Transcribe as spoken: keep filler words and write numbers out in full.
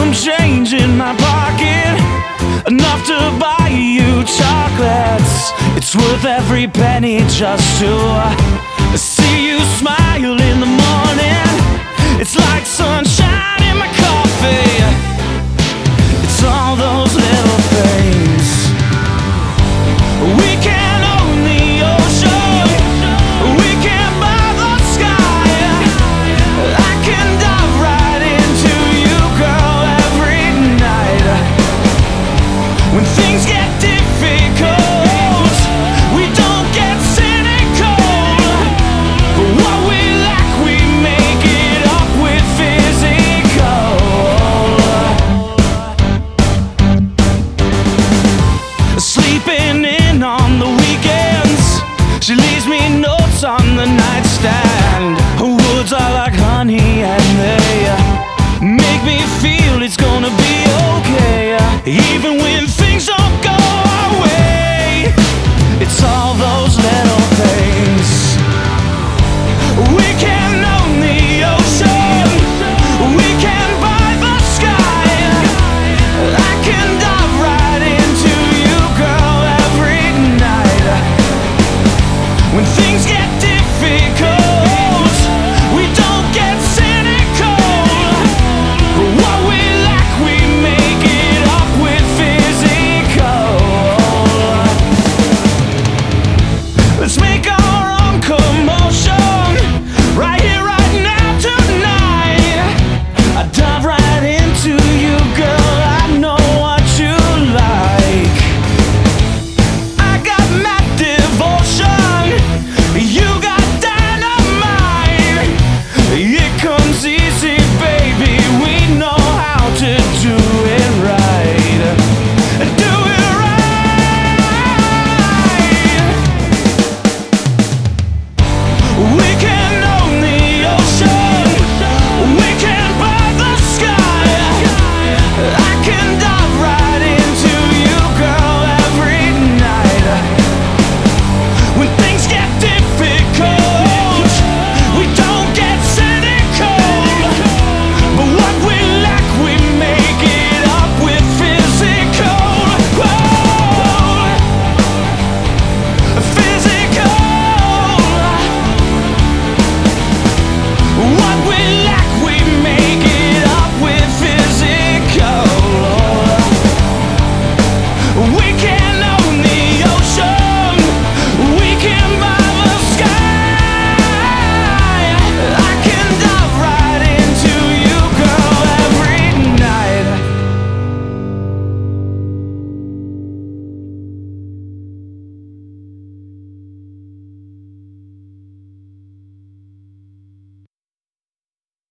some change in my pocket, enough to buy you chocolates. It's worth every penny just to see you smile in the morning. It's like sunshine in my coffee. It's all those little things. We can own the ocean, we can buy the sky. I can dive right into you, girl, every night. When things get difficult, we don't get cynical. But what we lack, we make it up with physical. Sleeping in on the weekends, she leaves me notes on the nightstand.